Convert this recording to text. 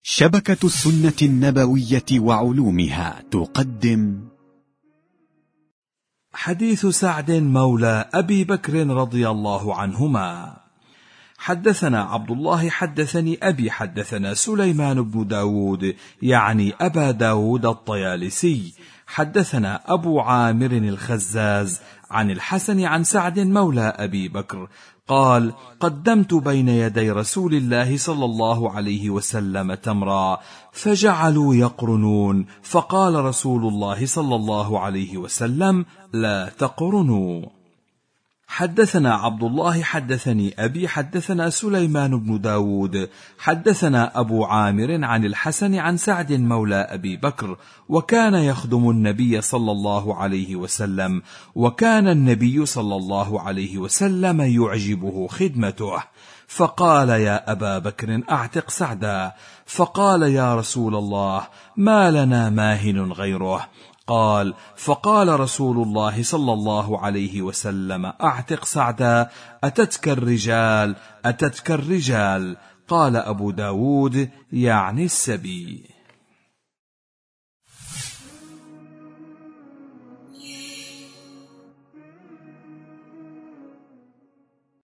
شبكة السنة النبوية وعلومها تقدم حديث سعد مولى أبي بكر رضي الله عنهما. حدثنا عبد الله حدثني أبي حدثنا سليمان بن داود يعني أبا داود الطيالسي حدثنا أبو عامر الخزاز عن الحسن عن سعد مولى أبي بكر قال: قدمت بين يدي رسول الله صلى الله عليه وسلم تمرا فجعلوا يقرنون، فقال رسول الله صلى الله عليه وسلم: لا تقرنوا. حدثنا عبد الله حدثني أبي حدثنا سليمان بن داود حدثنا أبو عامر عن الحسن عن سعد مولى أبي بكر وكان يخدم النبي صلى الله عليه وسلم، وكان النبي صلى الله عليه وسلم يعجبه خدمته، فقال: يا أبا بكر أعتق سعدا. فقال: يا رسول الله ما لنا ماهن غيره. قال: فقال رسول الله صلى الله عليه وسلم: أعتق سعدا، أتتك الرجال أتتك الرجال. قال أبو داود يعني السبي.